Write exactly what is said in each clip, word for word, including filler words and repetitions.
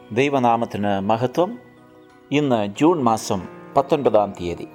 ദൈവനാമത്തിന് മഹത്വം. ഇന്ന് ജൂൺ മാസം പത്തൊൻപതാം തീയതി.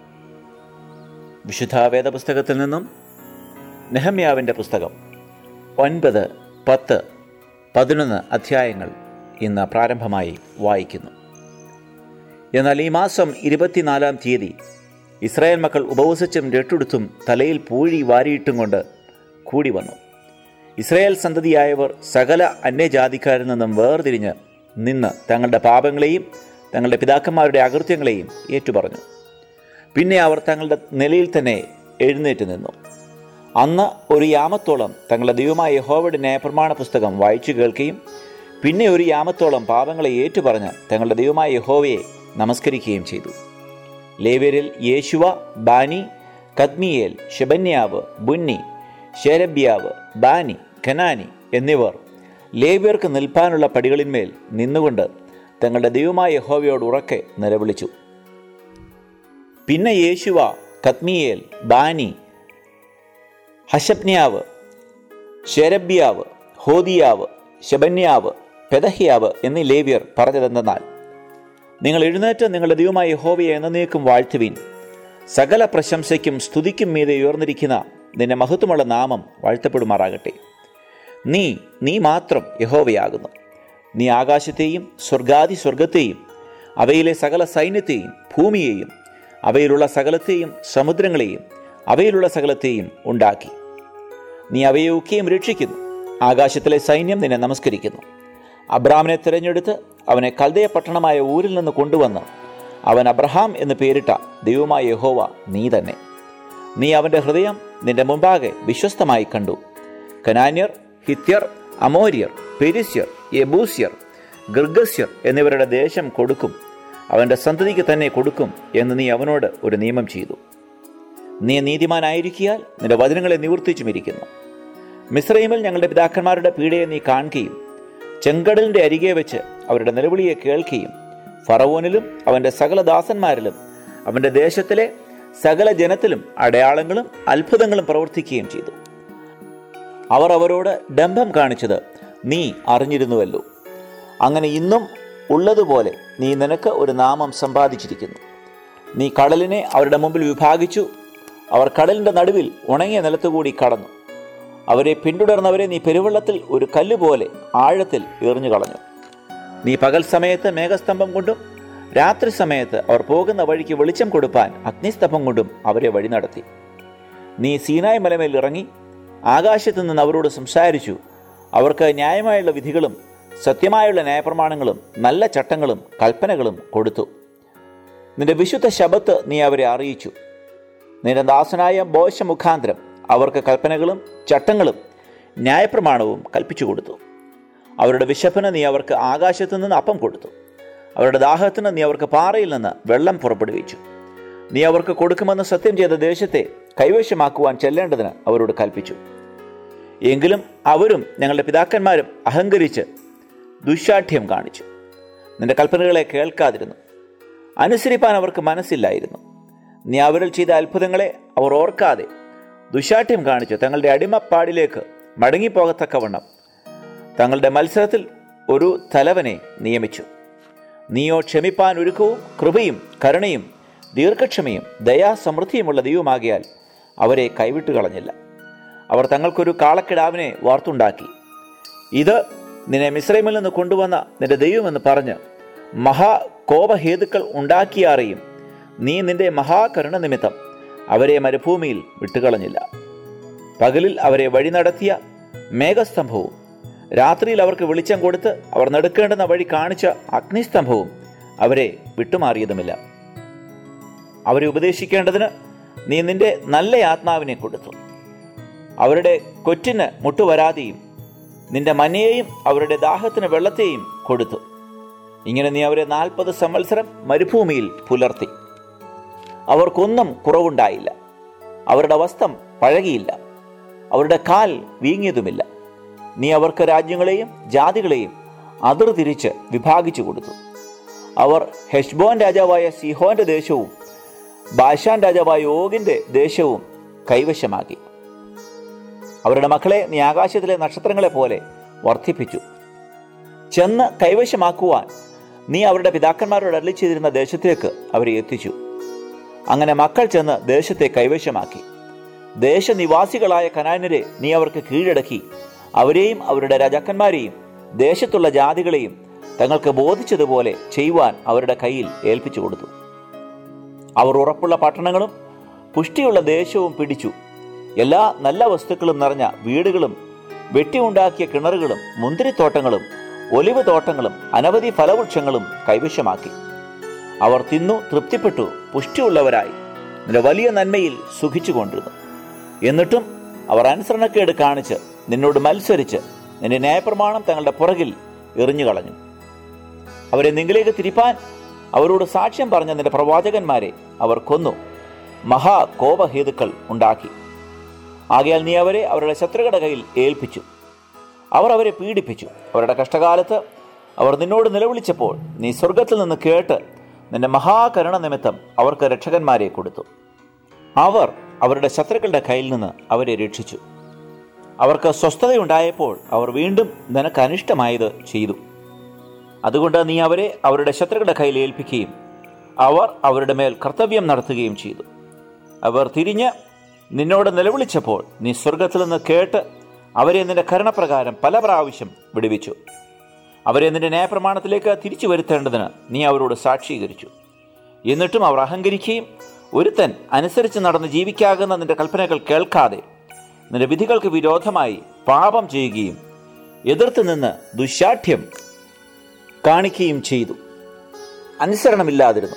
വിശുദ്ധ വേദപുസ്തകത്തിൽ നിന്നും നെഹമ്യാവിൻ്റെ പുസ്തകം ഒൻപത്, പത്ത്, പതിനൊന്ന് അധ്യായങ്ങൾ ഇന്ന് പ്രാരംഭമായി വായിക്കുന്നു. എന്നാൽ ഈ മാസം ഇരുപത്തിനാലാം തീയതി ഇസ്രായേൽ മക്കൾ ഉപവസിച്ചും രട്ടുടുത്തും തലയിൽ പൂഴി വാരിയിട്ടും കൊണ്ട് കൂടി വന്നു. ഇസ്രായേൽ സന്തതിയായവർ സകല അന്യജാതിക്കാരിൽ നിന്നും വേർതിരിഞ്ഞ് നിന്ന് തങ്ങളുടെ പാപങ്ങളെയും തങ്ങളുടെ പിതാക്കന്മാരുടെ അകൃത്യങ്ങളെയും ഏറ്റുപറഞ്ഞു. പിന്നെ അവർ തങ്ങളുടെ നിലയിൽ തന്നെ എഴുന്നേറ്റ് നിന്നു. അന്ന് ഒരു യാമത്തോളം തങ്ങളുടെ ദൈവമായ യഹോവയുടെ ന്യായപ്രമാണ പുസ്തകം വായിച്ചു കേൾക്കുകയും പിന്നെ ഒരു യാമത്തോളം പാപങ്ങളെ ഏറ്റുപറഞ്ഞ് തങ്ങളുടെ ദൈവമായ യഹോവയെ നമസ്കരിക്കുകയും ചെയ്തു. ലേവ്യരിൽ യേശുവ, ബാനി, കദ്മിയേൽ, ശെബന്യാവ്, ബുന്നി, ശേരബ്യാവ്, ബാനി, കനാനി എന്നിവർ ലേവ്യർക്ക് നിൽപ്പാനുള്ള പടികളിന്മേൽ നിന്നുകൊണ്ട് തങ്ങളുടെ ദൈവമായ യഹോവയോട് ഉറക്കെ നിലവിളിച്ചു. പിന്നെ യേശുവ, കദ്മിയേൽ, ബാനി, ഹശബ്ന്യാവ്, ശേരബ്യാവ്, ഹോദിയാവ്, ശെബന്യാവ്, പെദഹ്യാവ് എന്നീ ലേവ്യർ പറഞ്ഞതെന്തെന്നാൽ, നിങ്ങൾ എഴുന്നേറ്റ് നിങ്ങളുടെ ദൈവമായ യഹോവയെ എന്നേക്കും വാഴ്ത്തുവിൻ. സകല പ്രശംസയ്ക്കും സ്തുതിക്കും മീതെ ഉയർന്നിരിക്കുന്ന നിന്റെ മഹത്വമുള്ള നാമം വാഴ്ത്തപ്പെടുമാറാകട്ടെ. നീ നീ മാത്രം യഹോവയാകുന്നു. നീ ആകാശത്തെയും സ്വർഗാദി സ്വർഗത്തെയും അവയിലെ സകല സൈന്യത്തെയും ഭൂമിയെയും അവയിലുള്ള സകലത്തെയും സമുദ്രങ്ങളെയും അവയിലുള്ള സകലത്തെയും ഉണ്ടാക്കി. നീ അവയെ ഒക്കെയും രക്ഷിക്കുന്നു. ആകാശത്തിലെ സൈന്യം നിന്നെ നമസ്കരിക്കുന്നു. അബ്രാമിനെ തിരഞ്ഞെടുത്ത് അവനെ കൽദയ പട്ടണമായ ഊരിൽ നിന്ന് കൊണ്ടുവന്ന് അവൻ അബ്രഹാം എന്ന് പേരിട്ട ദൈവമായ യഹോവ നീ തന്നെ. നീ അവൻ്റെ ഹൃദയം നിന്റെ മുമ്പാകെ വിശ്വസ്തമായി കണ്ടു. കനാന്യർ, ഹിത്യർ, അമോര്യർ, പെരിസ്യർ, യെബൂസ്യർ, ഗിർഗസ്യർ എന്നിവരുടെ ദേശം കൊടുക്കും, അവൻ്റെ സന്തതിക്ക് തന്നെ കൊടുക്കും എന്ന് നീ അവനോട് ഒരു നിയമം ചെയ്തു. നീ നീതിമാനായിരിക്കിയാൽ നിന്റെ വചനങ്ങളെ നിവർത്തിച്ചുമിരിക്കുന്നു. മിസ്രയീമിൽ ഞങ്ങളുടെ പിതാക്കന്മാരുടെ പീഡയെ നീ കാണുകയും ചെങ്കടലിൻ്റെ അരികെ വെച്ച് അവരുടെ നിലവിളിയെ കേൾക്കുകയും ഫറവോനിലും അവൻ്റെ സകല ദാസന്മാരിലും അവൻ്റെ ദേശത്തിലെ സകല ജനത്തിലും അടയാളങ്ങളും അത്ഭുതങ്ങളും പ്രവർത്തിക്കുകയും ചെയ്തു. അവർ അവരോട് ഡംഭം കാണിച്ചത് നീ അറിഞ്ഞിരുന്നുവല്ലോ. അങ്ങനെ ഇന്നും ഉള്ളതുപോലെ നീ നിനക്ക് ഒരു നാമം സമ്പാദിച്ചിരിക്കുന്നു. നീ കടലിനെ അവരുടെ മുമ്പിൽ വിഭാഗിച്ചു. അവർ കടലിൻ്റെ നടുവിൽ ഉണങ്ങിയ നിലത്തുകൂടി കടന്നു. അവരെ പിന്തുടർന്നവരെ നീ പെരുവെള്ളത്തിൽ ഒരു കല്ലുപോലെ ആഴത്തിൽ എറിഞ്ഞു കളഞ്ഞു. നീ പകൽ സമയത്ത് മേഘസ്തംഭം കൊണ്ടും രാത്രി സമയത്ത് അവർ പോകുന്ന വഴിക്ക് വെളിച്ചം കൊടുപ്പാൻ അഗ്നിസ്തംഭം കൊണ്ടും അവരെ വഴി നടത്തി. നീ സീനായ് മലമേൽ ഇറങ്ങി ആകാശത്തു നിന്ന് അവരോട് സംസാരിച്ചു. അവർക്ക് ന്യായമായുള്ള വിധികളും സത്യമായുള്ള ന്യായപ്രമാണങ്ങളും നല്ല ചട്ടങ്ങളും കൽപ്പനകളും കൊടുത്തു. നിന്റെ വിശുദ്ധ ശബ്ബത്ത് നീ അവരെ അറിയിച്ചു. നിന്റെ ദാസനായ മോശ മുഖാന്തരം അവർക്ക് കൽപ്പനകളും ചട്ടങ്ങളും ന്യായപ്രമാണവും കൽപ്പിച്ചു കൊടുത്തു. അവരുടെ വിശപ്പിന് നീ അവർക്ക് ആകാശത്തു നിന്ന് അപ്പം കൊടുത്തു. അവരുടെ ദാഹത്തിന് നീ അവർക്ക് പാറയിൽ നിന്ന് വെള്ളം പുറപ്പെടുവിച്ചു. നീ അവർക്ക് കൊടുക്കുമെന്ന് സത്യം ചെയ്ത ദേശത്തെ കൈവശമാക്കുവാൻ ചെല്ലേണ്ടതിന് അവരോട് കൽപ്പിച്ചു. എങ്കിലും അവരും ഞങ്ങളുടെ പിതാക്കന്മാരും അഹങ്കരിച്ച് ദുശാഠ്യം കാണിച്ചു. നിന്റെ കൽപ്പനകളെ കേൾക്കാതിരുന്നു. അനുസരിപ്പാൻ അവർക്ക് മനസ്സില്ലായിരുന്നു. നീ അവരിൽ ചെയ്ത അത്ഭുതങ്ങളെ അവർ ഓർക്കാതെ ദുശാഠ്യം കാണിച്ച് തങ്ങളുടെ അടിമപ്പാടിലേക്ക് മടങ്ങിപ്പോകത്തക്കവണ്ണം തങ്ങളുടെ മത്സരത്തിൽ ഒരു തലവനെ നിയമിച്ചു. നീയോ ക്ഷമിപ്പാൻ ഒരുക്കവും കൃപയും കരുണയും ദീർഘക്ഷമയും ദയാസമൃദ്ധിയുമുള്ള ദൈവമാകിയാൽ അവരെ കൈവിട്ടു കളഞ്ഞില്ല. അവർ തങ്ങൾക്കൊരു കാളക്കിടാവിനെ വാർത്തുണ്ടാക്കി. ഇത് നിന്നെ മിസ്രയീമിൽ നിന്ന് കൊണ്ടുവന്ന നിന്റെ ദൈവമെന്ന് പറഞ്ഞ് മഹാകോപഹേതുക്കൾ ഉണ്ടാക്കിയാറേയും നീ നിന്റെ മഹാകരുണ നിമിത്തം അവരെ മരുഭൂമിയിൽ വിട്ടുകളഞ്ഞില്ല. പകലിൽ അവരെ വഴി നടത്തിയ മേഘസ്തംഭവും രാത്രിയിൽ അവർക്ക് വെളിച്ചം കൊടുത്ത് അവർ നടക്കേണ്ടുന്ന വഴി കാണിച്ച അഗ്നിസ്തംഭവും അവരെ വിട്ടുമാറിയതുമില്ല. അവരെ ഉപദേശിക്കേണ്ടതിന് നീ നിന്റെ നല്ല ആത്മാവിനെ കൊടുത്തു. അവരുടെ കൊറ്റിന് മുട്ടുവരാതെയും നിന്റെ മഞ്ഞയെയും അവരുടെ ദാഹത്തിന് വെള്ളത്തെയും കൊടുത്തു. ഇങ്ങനെ നീ അവരെ നാൽപ്പത് സംവത്സരം മരുഭൂമിയിൽ പുലർത്തി. അവർക്കൊന്നും കുറവുണ്ടായില്ല. അവരുടെ വസ്ത്രം പഴകിയില്ല. അവരുടെ കാൽ വീങ്ങിയതുമില്ല. നീ അവർക്ക് രാജ്യങ്ങളെയും ജാതികളെയും അതിർതിരിച്ച് വിഭാഗിച്ചു കൊടുത്തു. അവർ ഹെശ്ബോൻ രാജാവായ സീഹോന്റെ ദേശവും ബാശാൻ രാജാവായ ഓഗിന്റെ ദേശവും കൈവശമാക്കി. അവരുടെ മക്കളെ നീ ആകാശത്തിലെ നക്ഷത്രങ്ങളെ പോലെ വർദ്ധിപ്പിച്ചു. ചെന്ന് കൈവശമാക്കുവാൻ നീ അവരുടെ പിതാക്കന്മാരോട് അരുളി ചെയ്തിരുന്ന ദേശത്തേക്ക് അവരെ എത്തിച്ചു. അങ്ങനെ മക്കൾ ചെന്ന് ദേശത്തെ കൈവശമാക്കി. ദേശനിവാസികളായ കനാന്യരെ നീ അവർക്ക് കീഴടക്കി അവരെയും അവരുടെ രാജാക്കന്മാരെയും ദേശത്തുള്ള ജാതികളെയും തങ്ങൾക്ക് ബോധിച്ചതുപോലെ ചെയ്യുവാൻ അവരുടെ കയ്യിൽ ഏൽപ്പിച്ചു കൊടുത്തു. അവർ ഉറപ്പുള്ള പട്ടണങ്ങളും പുഷ്ടിയുള്ള ദേശവും പിടിച്ചു. എല്ലാ നല്ല വസ്തുക്കളും നിറഞ്ഞ വീടുകളും വെട്ടിയുണ്ടാക്കിയ കിണറുകളും മുന്തിരിത്തോട്ടങ്ങളും ഒലിവ് തോട്ടങ്ങളും അനവധി ഫലവൃക്ഷങ്ങളും കൈവശമാക്കി. അവർ തിന്നു തൃപ്തിപ്പെട്ടു പുഷ്ടിയുള്ളവരായി നിന്റെ വലിയ നന്മയിൽ സുഖിച്ചുകൊണ്ടിരുന്നു. എന്നിട്ടും അവർ അനുസരണക്കേട് കാണിച്ച് നിന്നോട് മത്സരിച്ച് നിന്റെ ന്യായപ്രമാണം തങ്ങളുടെ പുറകിൽ എറിഞ്ഞു കളഞ്ഞു. അവരെ നിങ്കിലേക്ക് തിരിപ്പാൻ അവരോട് സാക്ഷ്യം പറഞ്ഞ നിന്റെ പ്രവാചകന്മാരെ അവർ കൊന്നു മഹാകോപഹേതുക്കൾ ഉണ്ടാക്കി. ആകയാൽ നീ അവരെ അവരുടെ ശത്രുക്കളുടെ കയ്യിൽ ഏൽപ്പിച്ചു. അവർ അവരെ പീഡിപ്പിച്ചു. അവരുടെ കഷ്ടകാലത്ത് അവർ നിന്നോട് നിലവിളിച്ചപ്പോൾ നീ സ്വർഗത്തിൽ നിന്ന് കേട്ട് നിന്റെ മഹാകരുണ നിമിത്തം അവർക്ക് രക്ഷകന്മാരെ കൊടുത്തു. അവർ അവരുടെ ശത്രുക്കളുടെ കയ്യിൽ നിന്ന് അവരെ രക്ഷിച്ചു. അവർക്ക് സ്വസ്ഥതയുണ്ടായപ്പോൾ അവർ വീണ്ടും നിനക്ക് അനിഷ്ടമായത് ചെയ്തു. അതുകൊണ്ട് നീ അവരെ അവരുടെ ശത്രുക്കളുടെ കയ്യിൽ ഏൽപ്പിക്കുകയും അവർ അവരുടെ മേൽ കർത്തവ്യം നടത്തുകയും ചെയ്തു. അവർ തിരിഞ്ഞ് നിന്നോട് നിലവിളിച്ചപ്പോൾ നീ സ്വർഗത്തിൽ നിന്ന് കേട്ട് അവരെ നിന്റെ കരുണപ്രകാരം പല പ്രാവശ്യം വിടുവിച്ചു. അവരെ നിന്റെ ന്യായപ്രമാണത്തിലേക്ക് തിരിച്ചു വരുത്തേണ്ടതിന് നീ അവരോട് സാക്ഷീകരിച്ചു. എന്നിട്ടും അവർ അഹങ്കരിക്കുകയും ഒരുത്തൻ അനുസരിച്ച് നടന്ന് ജീവിക്കാകുന്ന നിന്റെ കൽപ്പനകൾ കേൾക്കാതെ നിന്റെ വിധികൾക്ക് വിരോധമായി പാപം ചെയ്യുകയും എതിർത്ത് നിന്ന് ദുശാഠ്യം കാണിക്കുകയും ചെയ്തു. അനുസരണമില്ലാതിരുന്നു.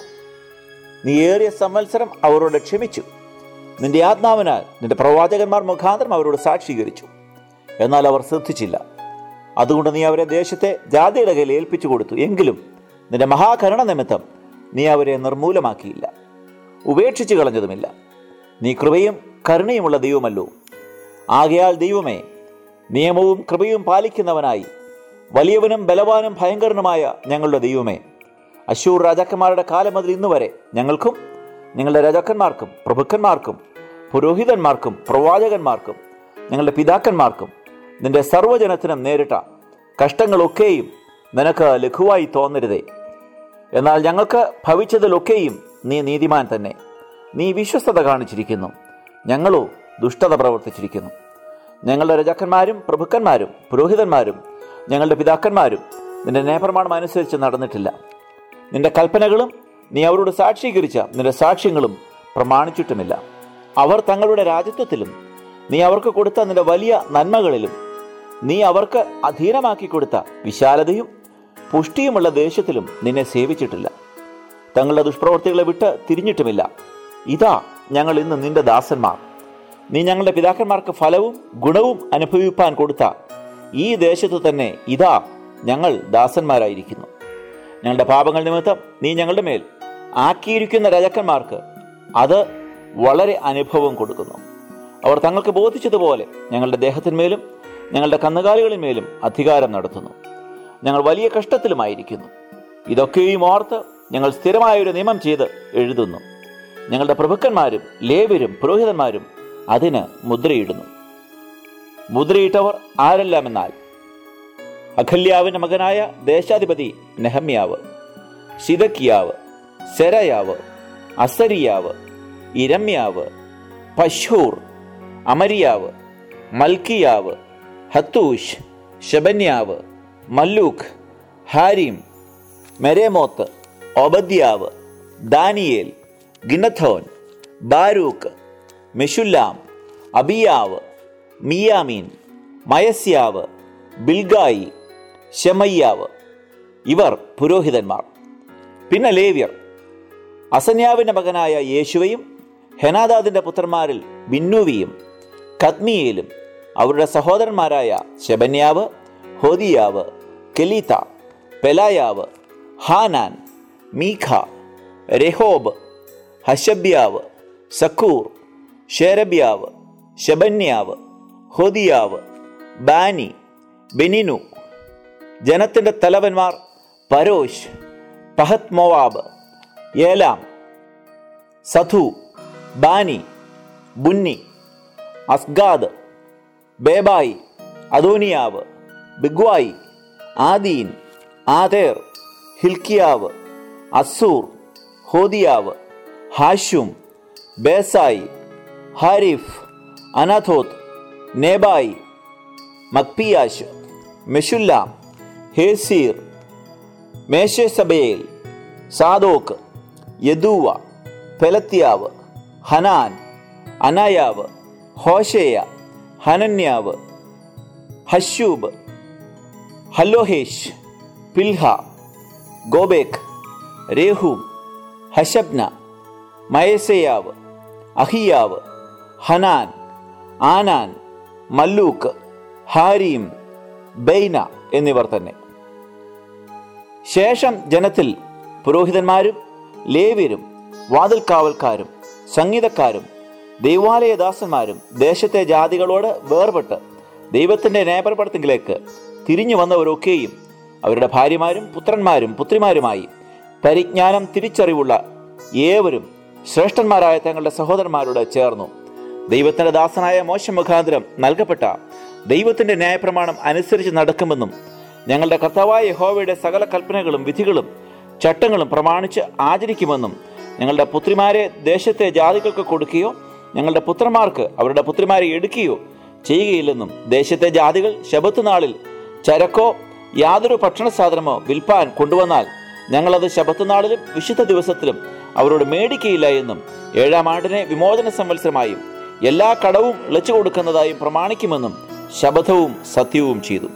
നീ ഏറിയ സംവത്സരം അവരോട് ക്ഷമിച്ചു. നിന്റെ ആത്മാവിനാൽ നിന്റെ പ്രവാചകന്മാർ മുഖാന്തരം അവരോട് സാക്ഷീകരിച്ചു. എന്നാൽ അവർ ശ്രദ്ധിച്ചില്ല. അതുകൊണ്ട് നീ അവരെ ദേശത്തെ ജാതിയുടെ കയ്യിൽ ഏൽപ്പിച്ചു കൊടുത്തു. എങ്കിലും നിന്റെ മഹാകരുണ നിമിത്തം നീ അവരെ നിർമൂലമാക്കിയില്ല, ഉപേക്ഷിച്ചു കളഞ്ഞതുമില്ല. നീ കൃപയും കരുണയുമുള്ള ദൈവമല്ലോ. ആകയാൽ ദൈവമേ, നിയമവും കൃപയും പാലിക്കുന്നവനായി വലിയവനും ബലവാനും ഭയങ്കരനുമായ ഞങ്ങളുടെ ദൈവമേ, അശ്ശൂർ രാജാക്കന്മാരുടെ കാലം മുതൽ ഇന്ന് വരെ ഞങ്ങൾക്കും ഞങ്ങളുടെ രാജാക്കന്മാർക്കും പ്രഭുക്കന്മാർക്കും പുരോഹിതന്മാർക്കും പ്രവാചകന്മാർക്കും ഞങ്ങളുടെ പിതാക്കന്മാർക്കും നിന്റെ സർവ്വജനത്തിനും നേരിട്ട കഷ്ടങ്ങളൊക്കെയും നിനക്ക് ലഘുവായി തോന്നരുതേ. എന്നാൽ ഞങ്ങൾക്ക് ഭവിച്ചതിലൊക്കെയും നീ നീതിമാൻ തന്നെ. നീ വിശ്വസ്തത കാണിച്ചിരിക്കുന്നു, ഞങ്ങളോ ദുഷ്ടത പ്രവർത്തിച്ചിരിക്കുന്നു. ഞങ്ങളുടെ രാജാക്കന്മാരും പ്രഭുക്കന്മാരും പുരോഹിതന്മാരും ഞങ്ങളുടെ പിതാക്കന്മാരും നിന്റെ ന്യായപ്രമാണം അനുസരിച്ച് നടന്നിട്ടില്ല. നിന്റെ കൽപ്പനകളും നീ അവരോട് സാക്ഷീകരിച്ച നിന്റെ സാക്ഷ്യങ്ങളും പ്രമാണിച്ചിട്ടുമില്ല. അവർ തങ്ങളുടെ രാജ്യത്വത്തിലും നീ അവർക്ക് കൊടുത്ത നിന്റെ വലിയ നന്മകളിലും നീ അവർക്ക് അധീനമാക്കി കൊടുത്ത വിശാലതയും പുഷ്ടിയുമുള്ള ദേശത്തിലും നിന്നെ സേവിച്ചിട്ടില്ല. തങ്ങളുടെ ദുഷ്പ്രവൃത്തികളെ വിട്ട് തിരിഞ്ഞിട്ടുമില്ല. ഇതാ ഞങ്ങൾ ഇന്ന് നിന്റെ ദാസന്മാർ. നീ ഞങ്ങളുടെ പിതാക്കന്മാർക്ക് ഫലവും ഗുണവും അനുഭവിപ്പാൻ കൊടുത്ത ഈ ദേശത്തു തന്നെ ഇതാ ഞങ്ങൾ ദാസന്മാരായിരിക്കുന്നു. ഞങ്ങളുടെ പാപങ്ങൾ നിമിത്തം നീ ഞങ്ങളുടെ മേൽ ആക്കിയിരിക്കുന്ന രാജാക്കന്മാർക്ക് അത് വളരെ അനുഭവം കൊടുക്കുന്നു. അവർ തങ്ങൾക്ക് ബോധിച്ചതുപോലെ ഞങ്ങളുടെ ദേഹത്തിന്മേലും ഞങ്ങളുടെ കന്നുകാലികളിന്മേലും അധികാരം നടത്തുന്നു. ഞങ്ങൾ വലിയ കഷ്ടത്തിലുമായിരിക്കുന്നു. ഇതൊക്കെയും ഓർത്ത് ഞങ്ങൾ സ്ഥിരമായൊരു നിയമം ചെയ്ത് എഴുതുന്നു. ഞങ്ങളുടെ പ്രഭുക്കന്മാരും ലേവ്യരും പുരോഹിതന്മാരും അതിന് മുദ്രയിടുന്നു. മുദ്രയിട്ടവർ ആരെല്ലാമെന്നാൽ അഖല്യാവിന്റെ മകനായ ദേശാധിപതി നെഹമ്യാവ്, സിദക്കിയാവ്, സെരയാവ്, അസരിയാവ്, ഇരമ്യാവ്, പശൂർ, അമരിയാവ്, മൽക്കിയാവ്, ഹത്തൂഷ്, ശബന്യാവ്, മല്ലൂക്ക്, ഹാരിം, മെരേമോത്ത്, ഒബദ്യാവ്, ദാനിയേൽ, ഗിന്നഥോൻ, ബാരൂക്ക്, മെഷുല്ലാം, അബിയാവ്, മിയാമീൻ, മയസ്യാവ്, ബിൽഗായി, ശെമയ്യാവ്. ഇവർ പുരോഹിതന്മാർ. പിന്നെ ലേവ്യർ അസന്യാവിന്റെ മകനായ യേശുവയും ഹെനാദാദിന്റെ പുത്രന്മാരിൽ ബിന്നൂവിയും കദ്മിയേലും അവരുടെ സഹോദരന്മാരായ ശെബന്യാവ്, ഹോദിയാവ്, കെലീത്ത, പെലായാവ്, ഹാനാൻ, മീഖ, രഹോബ്, ഹശബ്യാവ്, സക്കൂർ, ഷേരബ്യാവ്, ശെബന്യാവ്, ഹോദിയാവ്, ബാനി, ബെനിനു. ജനത്തിന്റെ തലവന്മാർ പരോശ്, പഹത് മോവാബ്, ഏലാം, സഥു, ബാനി, ബുന്നി, അസ്ഗാദ്, ബേബായി, അദോനിയാവ്, ബിഗ്വായി, ആദീൻ, ആതേർ, ഹിൽക്കിയാവ്, അസൂർ, ഹോദിയാവ്, ഹാഷും, ബേസായി, ഹാരിഫ്, അനാഥോത്ത്, നേബായി, മക്പിയാശ്, മെഷുല്ലാം, ഹേസീർ, മേശേസബയേൽ, സാദോക്ക്, യദൂവ, പെലത്യാവ്, ഹനാൻ, അനായാവ്, ഹോശേയ, ഹനന്യാവ്, ഹശൂബ്, ഹല്ലോഹേഷ്, പിൽഹ, ഗോബേക്ക്, രേഹൂം, ഹശബ്ന, മയസേയാവ്, അഹിയാവ്, ഹനാൻ, ആനാൻ, മല്ലൂക്ക്, ഹാരീം, ബൈന എന്നിവർ തന്നെ. ശേഷം ജനത്തിൽ പുരോഹിതന്മാരും ലേവ്യരും വാതിൽക്കാവൽക്കാരും സംഗീതക്കാരും ദൈവാലയദാസന്മാരും ദേശത്തെ ജാതികളോട് വേർപെട്ട് ദൈവത്തിൻ്റെ ന്യായപ്രവർത്തനത്തിലേക്ക് തിരിഞ്ഞു വന്നവരൊക്കെയും അവരുടെ ഭാര്യമാരും പുത്രന്മാരും പുത്രിമാരുമായി പരിജ്ഞാനം തിരിച്ചറിവുള്ള ഏവരും ശ്രേഷ്ഠന്മാരായ തങ്ങളുടെ സഹോദരന്മാരോട് ചേർന്നു ദൈവത്തിൻ്റെ ദാസനായ മോശെ മുഖാന്തരം നൽകപ്പെട്ട ദൈവത്തിൻ്റെ ന്യായപ്രമാണം അനുസരിച്ച് നടക്കുമെന്നും ഞങ്ങളുടെ കർത്താവായ യഹോവയുടെ സകല കൽപ്പനകളും വിധികളും ചട്ടങ്ങളും പ്രമാണിച്ച് ആചരിക്കുമെന്നും ഞങ്ങളുടെ പുത്രിമാരെ ദേശത്തെ ജാതികൾക്ക് കൊടുക്കുകയോ ഞങ്ങളുടെ പുത്രന്മാർക്ക് അവരുടെ പുത്രിമാരെ എടുക്കുകയോ ചെയ്യുകയില്ലെന്നും ദേശത്തെ ജാതികൾ ശബത്ത് നാളിൽ ചരക്കോ യാതൊരു ഭക്ഷണ സാധനമോ വിൽപ്പാൻ കൊണ്ടുവന്നാൽ ഞങ്ങളത് ശബത്ത് നാളിലും വിശുദ്ധ ദിവസത്തിലും അവരോട് മേടിക്കയില്ല എന്നും ഏഴാം ആണ്ടിനെ വിമോചന സംവത്സരമായും എല്ലാ കടവും ഇളച്ചു കൊടുക്കുന്നതായും പ്രമാണിക്കുമെന്നും ശപഥവും സത്യവും ചെയ്തു.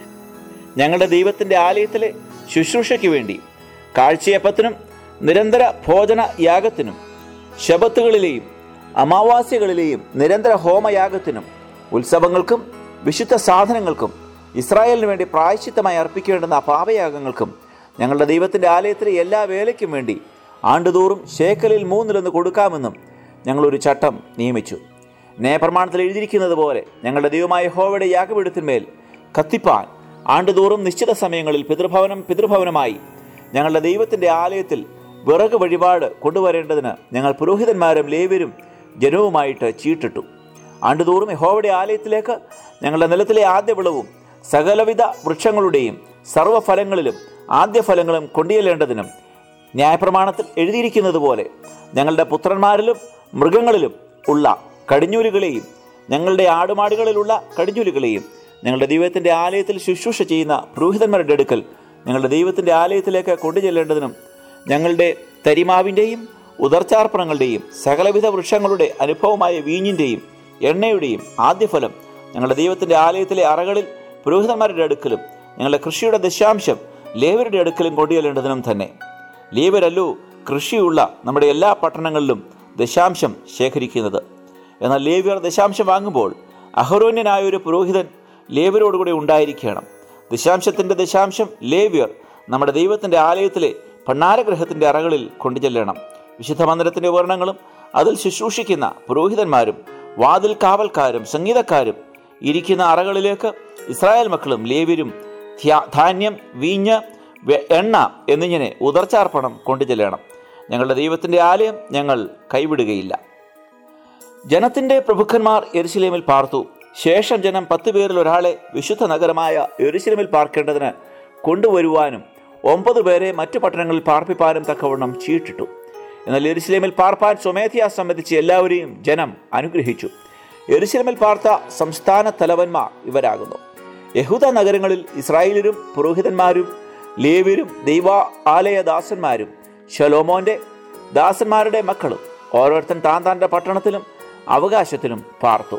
ഞങ്ങളുടെ ദൈവത്തിൻ്റെ ആലയത്തിലെ ശുശ്രൂഷയ്ക്ക് വേണ്ടി കാഴ്ചയപ്പത്തിനും നിരന്തര ഭോജന യാഗത്തിനും ശബത്തുകളിലെയും അമാവാസ്യകളിലെയും നിരന്തര ഹോമയാഗത്തിനും ഉത്സവങ്ങൾക്കും വിശുദ്ധ സാധനങ്ങൾക്കും ഇസ്രായേലിന് വേണ്ടി പ്രായശ്ചിത്തമായി അർപ്പിക്കേണ്ടുന്ന പാപയാഗങ്ങൾക്കും ഞങ്ങളുടെ ദൈവത്തിൻ്റെ ആലയത്തിലെ എല്ലാ വേലയ്ക്കും വേണ്ടി ആണ്ടുതോറും ശേക്കലിൽ മൂന്നിലൊന്ന് കൊടുക്കാമെന്നും ഞങ്ങളൊരു ചട്ടം നിയമിച്ചു. ന്യായപ്രമാണത്തിൽ എഴുതിയിരിക്കുന്നത് പോലെ ഞങ്ങളുടെ ദൈവമായ യഹോവയുടെ യാഗപീഠത്തിന്മേൽ കത്തിപ്പാൻ ആണ്ടുതോറും നിശ്ചിത സമയങ്ങളിൽ പിതൃഭവനം പിതൃഭവനമായി ഞങ്ങളുടെ ദൈവത്തിൻ്റെ ആലയത്തിൽ വിറക് വഴിപാട് കൊണ്ടുവരേണ്ടതിന് ഞങ്ങൾ പുരോഹിതന്മാരും ലേവ്യരും ജനവുമായിട്ട് ചീട്ടിട്ടു. ആണ്ടുതോറും യഹോവയുടെ ആലയത്തിലേക്ക് ഞങ്ങളുടെ നിലത്തിലെ ആദ്യ വിളവും സകലവിധ വൃക്ഷങ്ങളുടെയും സർവ്വഫലങ്ങളിലും ആദ്യഫലങ്ങളും കൊണ്ടുചെല്ലേണ്ടതിനും ന്യായപ്രമാണത്തിൽ എഴുതിയിരിക്കുന്നത് പോലെ ഞങ്ങളുടെ പുത്രന്മാരിലും മൃഗങ്ങളിലും ഉള്ള കടിഞ്ഞൂലുകളെയും ഞങ്ങളുടെ ആടുമാടുകളിലുള്ള കടിഞ്ഞൂലുകളെയും ഞങ്ങളുടെ ദൈവത്തിൻ്റെ ആലയത്തിൽ ശുശ്രൂഷ ചെയ്യുന്ന പുരോഹിതന്മാരുടെ അടുക്കൽ ഞങ്ങളുടെ ദൈവത്തിൻ്റെ ആലയത്തിലേക്ക് കൊണ്ടുചെല്ലേണ്ടതിനും ഞങ്ങളുടെ തരിമാവിൻ്റെയും ഉദർച്ചാർപ്പണങ്ങളുടെയും സകലവിധ വൃക്ഷങ്ങളുടെ അനുഭവമായ വീഞ്ഞിൻ്റെയും എണ്ണയുടെയും ആദ്യഫലം ഞങ്ങളുടെ ദൈവത്തിൻ്റെ ആലയത്തിലെ അറകളിൽ പുരോഹിതന്മാരുടെ അടുക്കലും ഞങ്ങളുടെ കൃഷിയുടെ ദശാംശം ലേവ്യരുടെ അടുക്കലും കൊണ്ടുചെല്ലേണ്ടതിനും തന്നെ. ലേവ്യരല്ലോ കൃഷിയുള്ള നമ്മുടെ എല്ലാ പട്ടണങ്ങളിലും ദശാംശം ശേഖരിക്കുന്നത്. എന്നാൽ ലേവ്യർ ദശാംശം വാങ്ങുമ്പോൾ അഹരോന്യനായ ഒരു പുരോഹിതൻ ലേവ്യരോടുകൂടി ഉണ്ടായിരിക്കണം. ദശാംശത്തിൻ്റെ ദശാംശം ലേവ്യർ നമ്മുടെ ദൈവത്തിൻ്റെ ആലയത്തിലെ ഭണ്ഡാരഗൃഹത്തിൻ്റെ അറകളിൽ കൊണ്ടുചെല്ലണം. വിശുദ്ധ മന്ദിരത്തിൻ്റെ ഉപകരണങ്ങളും അതിൽ ശുശ്രൂഷിക്കുന്ന പുരോഹിതന്മാരും വാതിൽ കാവൽക്കാരും സംഗീതക്കാരും ഇരിക്കുന്ന അറകളിലേക്ക് ഇസ്രായേൽ മക്കളും ലേവ്യരും ധാന്യം, വീഞ്ഞ്, എണ്ണ എന്നിങ്ങനെ ഉദർച്ചാർപ്പണം കൊണ്ടുചെല്ലണം. ഞങ്ങളുടെ ദൈവത്തിൻ്റെ ആലയം ഞങ്ങൾ കൈവിടുകയില്ല. ജനത്തിൻ്റെ പ്രഭുക്കന്മാർ യെരുശലേമിൽ പാർത്തു. ശേഷം ജനം പത്ത് പേരിൽ ഒരാളെ വിശുദ്ധ നഗരമായ യെരുശലേമിൽ പാർക്കേണ്ടതിന് കൊണ്ടുവരുവാനും ഒമ്പത് പേരെ മറ്റു പട്ടണങ്ങളിൽ പാർപ്പിപ്പാനും തക്കവണ്ണം ചീട്ടിട്ടു. എന്നാൽ യെരുശലേമിൽ പാർപ്പാൻ സ്വമേധയാ സംബന്ധിച്ച് എല്ലാവരെയും ജനം അനുഗ്രഹിച്ചു. യെരുശലേമിൽ പാർത്ത സംസ്ഥാന തലവന്മാർ ഇവരാകുന്നു: യഹൂദ നഗരങ്ങളിൽ ഇസ്രായേലരും പുരോഹിതന്മാരും ലേവ്യരും ദൈവ ആലയദാസന്മാരും ശലോമോന്റെ ദാസന്മാരുടെ മക്കളും ഓരോരുത്തൻ താൻ താൻ്റെ പട്ടണത്തിലും അവകാശത്തിലും പാർത്തു.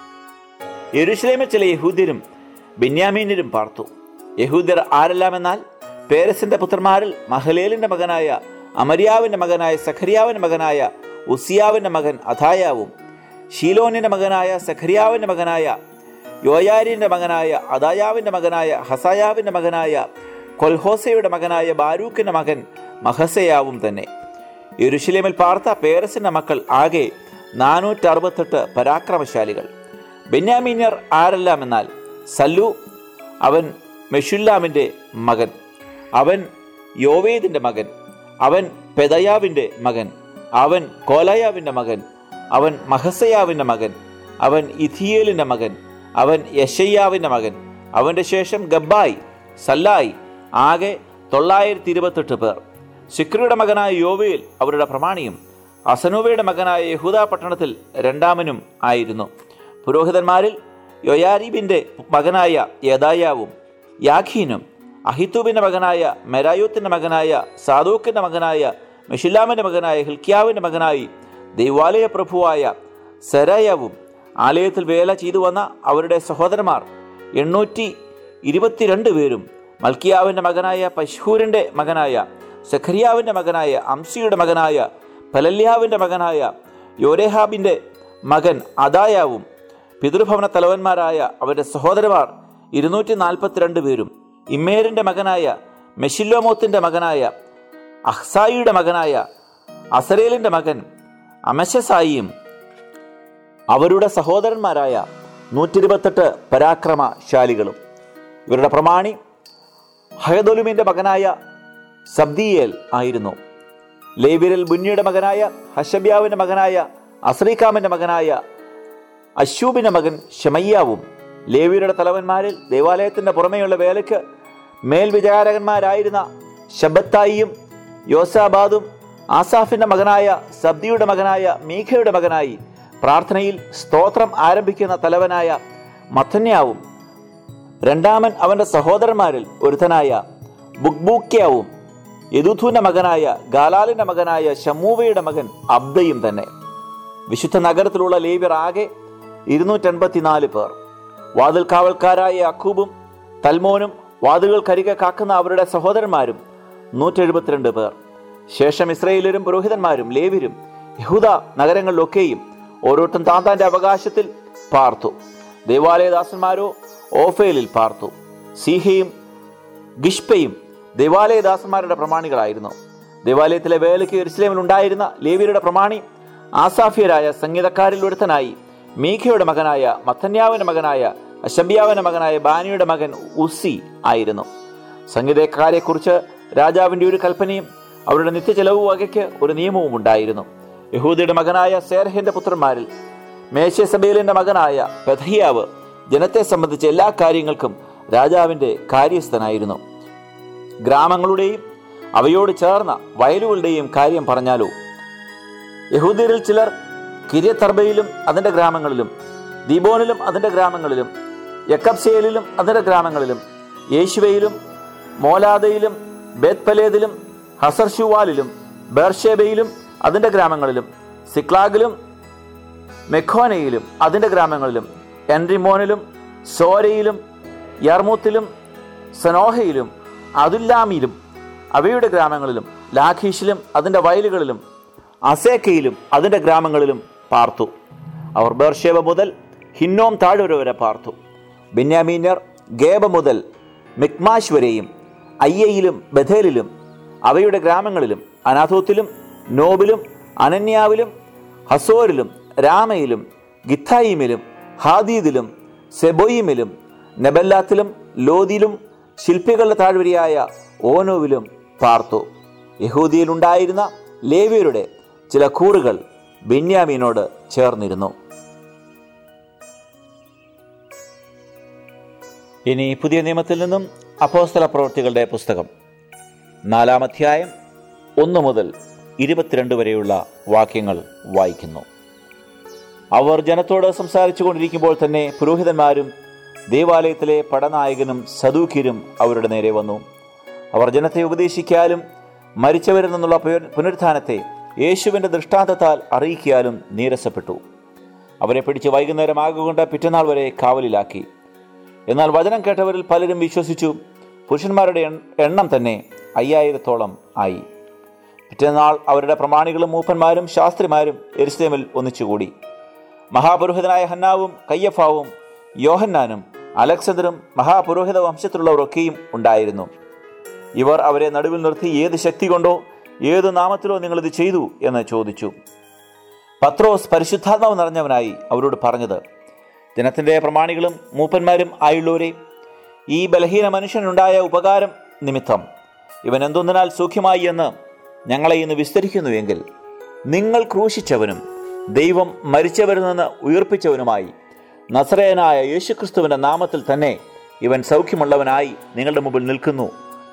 യെരുശലേമിൽ ചില യഹൂദ്യരും ബെന്യാമീന്യരും പാർത്തു. യഹൂദ്യർ ആരെല്ലാമെന്നാൽ പേരസിന്റെ പുത്രന്മാരിൽ മഹലേലിന്റെ മകനായ അമര്യാവിന്റെ മകനായ സഖര്യാവിന്റെ മകനായ ഉസിയാവിന്റെ മകൻ അഥായാവും, ഷീലോനിന്റെ മകനായ സഖര്യാവിന്റെ മകനായ യോയാരിന്റെ മകനായ അദായാവിന്റെ മകനായ ഹസായാവിന്റെ മകനായ കൊൽഹോസയുടെ മകനായ ബാരൂക്കിന്റെ മകൻ മഹസയാവും തന്നെ. യെരുശലേമിൽ പാർത്ത പേരസിന്റെ മക്കൾ ആകെ നാനൂറ്റി അറുപത്തെട്ട് പരാക്രമശാലികൾ. ബെന്യാമീന്യർ ആരെല്ലാമെന്നാൽ സല്ലു, അവൻ മെഷുല്ലാമിന്റെ മകൻ, അവൻ യോവേദിന്റെ മകൻ, അവൻ പെദയാവിന്റെ മകൻ, അവൻ കോലായാവിന്റെ മകൻ, അവൻ മഹസയാവിന്റെ മകൻ, അവൻ ഇഥിയേലിന്റെ മകൻ, അവൻ യെശയ്യാവിന്റെ മകൻ. അവന്റെ ശേഷം ഗബ്ബായി, സല്ലായി, ആകെ തൊള്ളായിരത്തി ഇരുപത്തെട്ട് പേർ. സിക്രിയുടെ മകനായ യോവേൽ അവരുടെ പ്രമാണിയും അസനൂവയുടെ മകനായ യഹൂദാ പട്ടണത്തിൽ രണ്ടാമനും ആയിരുന്നു. പുരോഹിതന്മാരിൽ യൊയാരീബിൻ്റെ മകനായ യദായാവും യാഖീനും അഹിത്തൂബിൻ്റെ മകനായ മെരായോത്തിൻ്റെ മകനായ സാദൂക്കിൻ്റെ മകനായ മെഷില്ലാമിൻ്റെ മകനായ ഹിൽക്കിയാവിൻ്റെ മകനായി ദൈവാലയ പ്രഭുവായ സെരായാവും ആലയത്തിൽ വേല ചെയ്തു വന്ന അവരുടെ സഹോദരന്മാർ എണ്ണൂറ്റി ഇരുപത്തിരണ്ട് പേരും മൽക്കിയാവിൻ്റെ മകനായ പശ്ഹൂരിൻ്റെ മകനായ സെഖരിയാവിൻ്റെ മകനായ അംസിയുടെ മകനായ പലല്യാവിൻ്റെ മകനായ യോരേഹാബിൻ്റെ മകൻ അദായാവും പിതൃഭവന തലവന്മാരായ അവരുടെ സഹോദരന്മാർ ഇരുന്നൂറ്റി നാൽപ്പത്തിരണ്ട് പേരും ഇമ്മേരിൻ്റെ മകനായ മെഷില്ലോമോത്തിൻ്റെ മകനായ അഹ്സായിയുടെ മകനായ അസരേലിൻ്റെ മകൻ അമശസായിയും അവരുടെ സഹോദരന്മാരായ നൂറ്റി ഇരുപത്തെട്ട് പരാക്രമശാലികളും. ഇവരുടെ പ്രമാണി ഹയദൊലുമിൻ്റെ മകനായ സബ്ദിയേൽ ആയിരുന്നു. ലേവ്യരിൽ ബുന്നിയുടെ മകനായ ഹശബ്യാവിൻ്റെ മകനായ അസ്രീക്കാമിൻ്റെ മകനായ അശൂബിൻ്റെ മകൻ ശമയ്യാവും ലേവ്യരുടെ തലവന്മാരിൽ ദേവാലയത്തിൻ്റെ പുറമേയുള്ള വേലയ്ക്ക് മേൽവിചാരകന്മാരായിരുന്ന ശബത്തായിയും യോസാബാദും ആസാഫിൻ്റെ മകനായ സബ്ദിയുടെ മകനായ മീഖയുടെ മകനായി പ്രാർത്ഥനയിൽ സ്തോത്രം ആരംഭിക്കുന്ന തലവനായ മത്തന്യാവും രണ്ടാമൻ അവൻ്റെ സഹോദരന്മാരിൽ ഒരുത്തനായ ബുക്ബൂക്യാവും യദൂഥൂന്റെ മകനായ ഗാലാലിന്റെ മകനായ ശമൂവയുടെ മകൻ അബ്ദയും തന്നെ. വിശുദ്ധ നഗരത്തിലുള്ള ലേവ്യർ ആകെ ഇരുന്നൂറ്റൻപത്തിനാല് പേർ. വാതിൽ കാവൽക്കാരായ അക്കൂബും തൽമോനും വാതിലുകൾക്കരികെ കാക്കുന്ന അവരുടെ സഹോദരന്മാരും നൂറ്റി എഴുപത്തിരണ്ട് പേർ. ശേഷം ഇസ്രായേലരും പുരോഹിതന്മാരും ലേവ്യരും യഹൂദ നഗരങ്ങളിലൊക്കെയും ഓരോരുത്തൻ താന്താന്റെ അവകാശത്തിൽ പാർത്തു. ദേവാലയദാസന്മാരോ ഓഫേലിൽ പാർത്തു. സീഹയും ഗിഷ്പയും ദേവാലയദാസന്മാരുടെ പ്രമാണികളായിരുന്നു. ദേവാലയത്തിലെ വേലയ്ക്ക് യെരുശലേമിൽ ഉണ്ടായിരുന്ന ലേവ്യരുടെ പ്രമാണി ആസാഫ്യരായ സംഗീതക്കാരിൽ ഒരുത്തനായി മീഖയുടെ മകനായ മത്തന്യാവിന്റെ മകനായ അശബ്യാവിന്റെ മകനായ ബാനിയുടെ മകൻ ഉസ്സി ആയിരുന്നു. സംഗീതക്കാരെക്കുറിച്ച് രാജാവിന്റെ ഒരു കൽപ്പനയും അവരുടെ നിത്യചെലവ് വകയ്ക്ക് ഒരു നിയമവും ഉണ്ടായിരുന്നു. യഹൂദയുടെ മകനായ സേരഹിന്റെ പുത്രന്മാരിൽ മേശസബേലിന്റെ മകനായ പെഥഹിയാവ് ജനത്തെ സംബന്ധിച്ച എല്ലാ കാര്യങ്ങൾക്കും രാജാവിന്റെ കാര്യസ്ഥനായിരുന്നു. ഗ്രാമങ്ങളുടെയും അവയോട് ചേർന്ന വയലുകളുടെയും കാര്യം പറഞ്ഞാലോ, യഹൂദ്യരിൽ ചിലർ കിര്യത്തർബയിലും അതിന്റെ ഗ്രാമങ്ങളിലും ദീബോനിലും അതിന്റെ ഗ്രാമങ്ങളിലും യക്കബ്സേലിലും അതിന്റെ ഗ്രാമങ്ങളിലും യേശുവയിലും മോലാദയിലും ബേത്പലേദിലും ഹസർഷുവാലിലും ബേർഷേബയിലും അതിന്റെ ഗ്രാമങ്ങളിലും സിക്ലാഗിലും മെഖോനയിലും അതിന്റെ ഗ്രാമങ്ങളിലും എൻറിമോനിലും സോരയിലും യർമൂത്തിലും സനോഹയിലും അതുല്ലാമിലും അവയുടെ ഗ്രാമങ്ങളിലും ലാഖീഷിലും അതിന്റെ വയലുകളിലും അസേക്കയിലും അതിന്റെ ഗ്രാമങ്ങളിലും പാർത്തു. അവർ ബേർഷേബ മുതൽ ഹിന്നോം താഴ്വര വരെ പാർത്തു. ബെന്യാമീന്യർ ഗേബ മുതൽ മിക്മാശ് വരെയും അയ്യയിലും ബഥേലിലും അവയുടെ ഗ്രാമങ്ങളിലും അനാഥോത്തിലും നോബിലും അനന്യാവിലും ഹസോരിലും രാമയിലും ഗിത്തായിമിലും ഹാദീദിലും സെബോയിമിലും നെബല്ലാത്തിലും ലോദിലും ശില്പികളുടെ താഴ്വരയായ ഓനോവിലും പാർത്തു. യഹൂദിയിലുണ്ടായിരുന്ന ലേവ്യരുടെ ചില കൂറുകൾ ബെന്യാമീനോട് ചേർന്നിരുന്നു. ഇനി പുതിയ നിയമത്തിൽ നിന്നും അപ്പോസ്തല പ്രവൃത്തികളുടെ പുസ്തകം നാലാം അധ്യായം ഒന്ന് മുതൽ ഇരുപത്തിരണ്ട് വരെയുള്ള വാക്യങ്ങൾ വായിക്കുന്നു. അവർ ജനത്തോട് സംസാരിച്ചു കൊണ്ടിരിക്കുമ്പോൾ തന്നെ പുരോഹിതന്മാരും ദേവാലയത്തിലെ പടനായകനും സദൂക്യരും അവരുടെ നേരെ വന്നു. അവർ ജനത്തെ ഉപദേശിക്കാലും മരിച്ചവരിൽ നിന്നുള്ള പുനരുത്ഥാനത്തെ യേശുവിൻ്റെ ദൃഷ്ടാന്തത്താൽ അറിയിക്കാലും നീരസപ്പെട്ടു. അവരെ പിടിച്ച് വൈകുന്നേരം ആകൊണ്ട് പിറ്റന്നാൾ വരെ കാവലിലാക്കി. എന്നാൽ വചനം കേട്ടവരിൽ പലരും വിശ്വസിച്ചു. പുരുഷന്മാരുടെ എണ്ണം തന്നെ അയ്യായിരത്തോളം ആയി. പിറ്റേന്നാൾ അവരുടെ പ്രമാണികളും മൂപ്പന്മാരും ശാസ്ത്രിമാരും യെരുശലേമിൽ ഒന്നിച്ചുകൂടി. മഹാപുരോഹിതനായ ഹന്നാവും കയ്യഫാവും യോഹന്നാനും അലക്സണ്ടറും മഹാപുരോഹിത വംശത്തിലുള്ളവരൊക്കെയും ഉണ്ടായിരുന്നു. ഇവർ അവരെ നടുവിൽ നിർത്തി, ഏത് ശക്തി കൊണ്ടോ ഏത് നാമത്തിലോ നിങ്ങളിത് ചെയ്തു എന്ന് ചോദിച്ചു. പത്രോസ് പരിശുദ്ധാത്മാവ് നിറഞ്ഞവനായി അവരോട് പറഞ്ഞത്, ജനത്തിൻ്റെ പ്രമാണികളും മൂപ്പന്മാരും ആയുള്ളവരെ, ഈ ബലഹീന മനുഷ്യനുണ്ടായ ഉപകാരം നിമിത്തം ഇവൻ എന്തൊന്നിനാൽ സൂക്ഷ്യമായി എന്ന് ഞങ്ങളെ ഇന്ന് വിസ്തരിക്കുന്നുവെങ്കിൽ, നിങ്ങൾ ക്രൂശിച്ചവനും ദൈവം മരിച്ചവരിൽ നിന്ന് ഉയർപ്പിച്ചവനുമായി നസറേയനായ യേശുക്രിസ്തുവിൻ്റെ നാമത്തിൽ തന്നെ ഇവൻ സൗഖ്യമുള്ളവനായി നിങ്ങളുടെ മുമ്പിൽ നിൽക്കുന്നു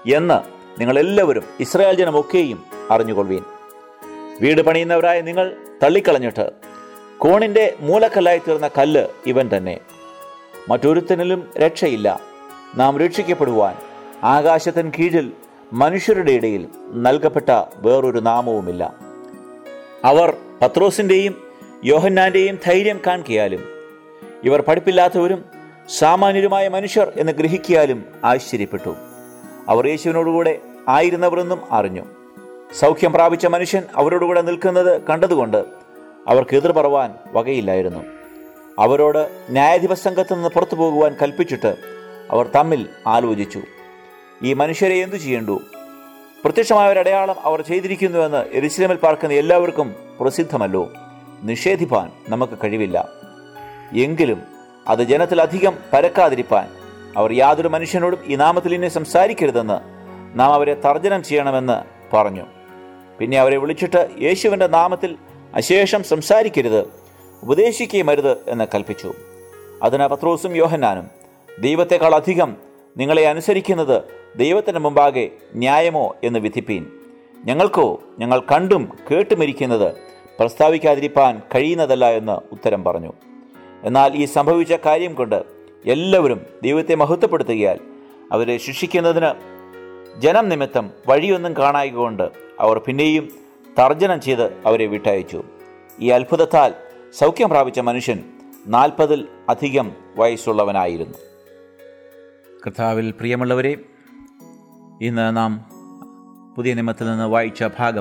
എന്ന് നിങ്ങളെല്ലാവരും ഇസ്രായേൽ ജനമൊക്കെയും അറിഞ്ഞുകൊള്ളുവീൻ. വീട് പണിയുന്നവരായ നിങ്ങൾ തള്ളിക്കളഞ്ഞിട്ട് കോണിന്റെ മൂലക്കല്ലായി തീർന്ന കല്ല് ഇവൻ തന്നെ. മറ്റൊരുത്തനിലും രക്ഷയില്ല. നാം രക്ഷിക്കപ്പെടുവാൻ ആകാശത്തിന് കീഴിൽ മനുഷ്യരുടെ ഇടയിൽ നൽകപ്പെട്ട വേറൊരു നാമവുമില്ല. അവർ പത്രോസിന്റെയും യോഹന്നാന്റെയും ധൈര്യം കാണിക്കാലും ഇവർ പഠിപ്പില്ലാത്തവരും സാമാന്യരുമായ മനുഷ്യർ എന്ന് ഗ്രഹിക്കാലും ആശ്ചര്യപ്പെട്ടു. അവർ യേശുവിനോടുകൂടെ ആയിരുന്നവരെന്നും അറിഞ്ഞു. സൗഖ്യം പ്രാപിച്ച മനുഷ്യൻ അവരോടുകൂടെ നിൽക്കുന്നത് കണ്ടതുകൊണ്ട് അവർക്ക് എതിർ പറവാൻ വകയില്ലായിരുന്നു. അവരോട് ന്യായാധിപ സംഘത്തു നിന്ന് പുറത്തു പോകുവാൻ കൽപ്പിച്ചിട്ട് അവർ തമ്മിൽ ആലോചിച്ചു, ഈ മനുഷ്യരെ എന്തു ചെയ്യണ്ടു? പ്രത്യക്ഷമായ ഒരു അടയാളം അവർ ചെയ്തിരിക്കുന്നുവെന്ന് യെരൂശലേമിൽ പാർക്കുന്ന എല്ലാവർക്കും പ്രസിദ്ധമല്ലോ. നിഷേധിപ്പാൻ നമുക്ക് കഴിവില്ല. എങ്കിലും അത് ജനത്തിലധികം പരക്കാതിരിപ്പാൻ അവർ യാതൊരു മനുഷ്യനോടും ഈ നാമത്തിൽ ഇനി സംസാരിക്കരുതെന്ന് നാം അവരെ തർജ്ജനം ചെയ്യണമെന്ന് പറഞ്ഞു. പിന്നെ അവരെ വിളിച്ചിട്ട് യേശുവിൻ്റെ നാമത്തിൽ അശേഷം സംസാരിക്കരുത്, ഉപദേശിക്കുകയും അരുത് എന്ന് കൽപ്പിച്ചു. അതിന് പത്രോസും യോഹന്നാനും, ദൈവത്തെക്കാൾ അധികം നിങ്ങളെ അനുസരിക്കുന്നത് ദൈവത്തിൻ്റെ മുമ്പാകെ ന്യായമോ എന്ന് വിധിപ്പീൻ. ഞങ്ങൾക്കോ ഞങ്ങൾ കണ്ടും കേട്ടുമിരിക്കുന്നത് പ്രസ്താവിക്കാതിരിപ്പാൻ കഴിയുന്നതല്ല എന്ന് ഉത്തരം പറഞ്ഞു. എന്നാൽ ഈ സംഭവിച്ച കാര്യം കൊണ്ട് എല്ലാവരും ദൈവത്തെ മഹത്വപ്പെടുത്തുകയാൽ അവരെ ശിക്ഷിക്കുന്നതിന് ജനം നിമിത്തം വഴിയൊന്നും കാണായകൊണ്ട് അവർ പിന്നെയും തർജ്ജനം ചെയ്ത് അവരെ വിട്ടയച്ചു. ഈ അത്ഭുതത്താൽ സൗഖ്യം പ്രാപിച്ച മനുഷ്യൻ നാൽപ്പതിൽ അധികം വയസ്സുള്ളവനായിരുന്നു. കർത്താവിൽ പ്രിയമുള്ളവരെ, ഇന്ന് നാം പുതിയ നിയമത്തിൽ നിന്ന് വായിച്ച ഭാഗം